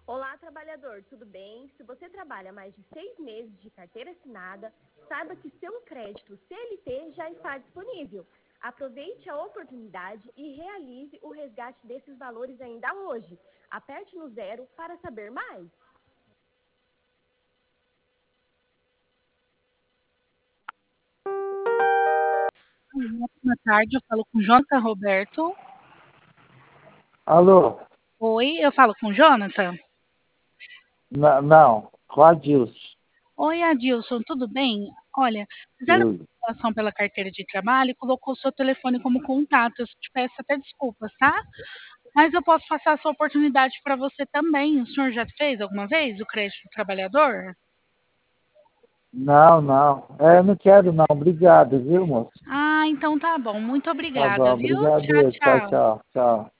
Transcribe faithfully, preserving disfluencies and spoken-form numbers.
Olá, trabalhador, tudo bem? Se você trabalha mais de seis meses de carteira assinada, saiba que seu crédito C L T já está disponível. Aproveite a oportunidade e realize o resgate desses valores ainda hoje. Aperte no zero para saber mais. Boa tarde, eu falo com o Jonathan Roberto. Alô? Oi, eu falo com o Jonathan? N- não, com a Dilson. Oi, Adilson, tudo bem? Olha, fizeram Tudo. uma doação pela carteira de trabalho e colocou o seu telefone como contato. Eu te peço até desculpas, tá? Mas eu posso passar essa oportunidade para você também. O senhor já fez alguma vez o crédito do trabalhador? Não, não. É, não quero não. Obrigado, viu, moço? Ah, então tá bom. Muito Tá obrigada, bom, viu? Tchau, obrigado. Tchau, tchau. tchau, tchau.